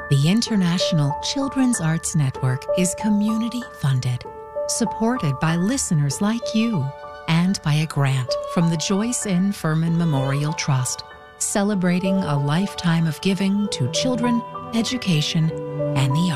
The International Children's Arts Network is community-funded, supported by listeners like you, and by a grant from the Joyce N. Furman Memorial Trust, celebrating a lifetime of giving to children, education, and the